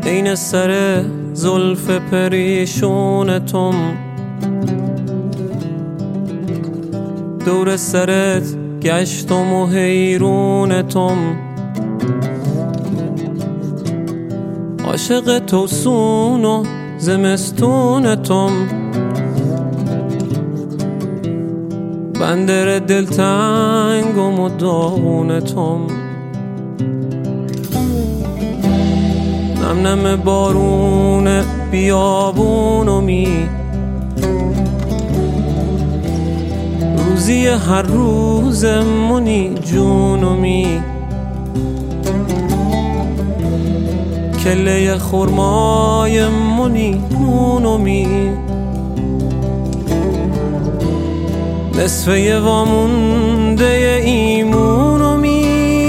عین سر زلف پریشونتم، دور سرت گشتم و حیرونتم، عاشق توسون و زمستونتم، بندر دلتنگم و داغونتم، نم نم بارون بیابونمی، روزی هر روز منی جونمی، کله خرمای منی نونمی، نصفه وامونده ایمونمی،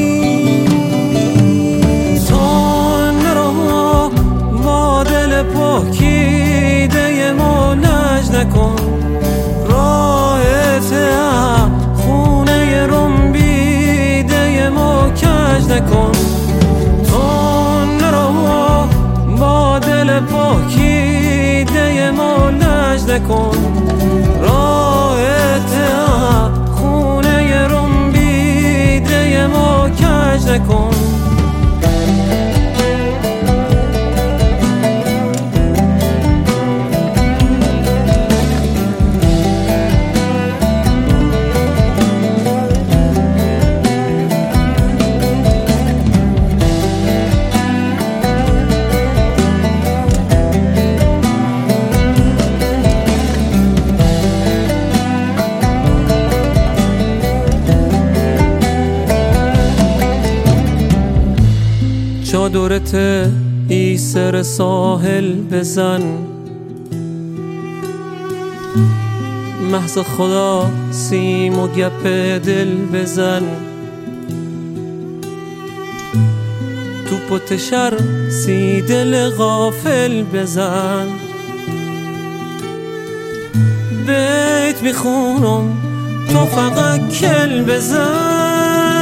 تا نرو با دل پاکیده ما لج نکن، راحت خونه رنبیده ما کج نکن، تا نرو با دل پاکیده ما لج نکن، راحت خونه رنبیده ما کج نکن. چادرت ای سر ساحل بزن، محض خدا سیم و گپ دل بزن، تو پتشر سی دل غافل بزن، بیت میخونم تو فقط کل بزن،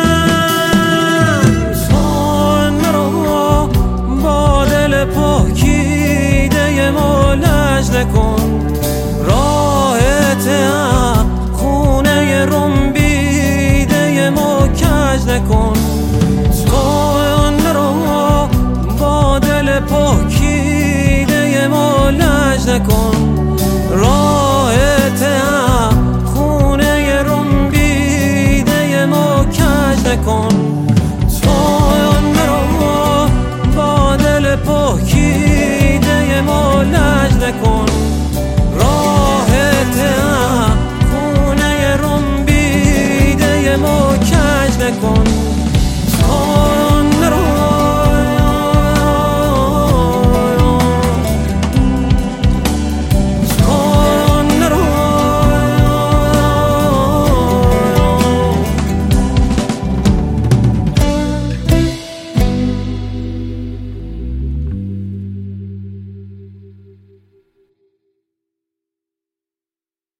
با دل پاکیده ما لج نکن، راحت خونه رنبیده ما کج نکن، نرو با دل پاکیده ما لج نکن، راحت خونه رنبیده ما کج نکن، پاکیده ما لج نکن، راحت خونه رنبیده ما کج نکن.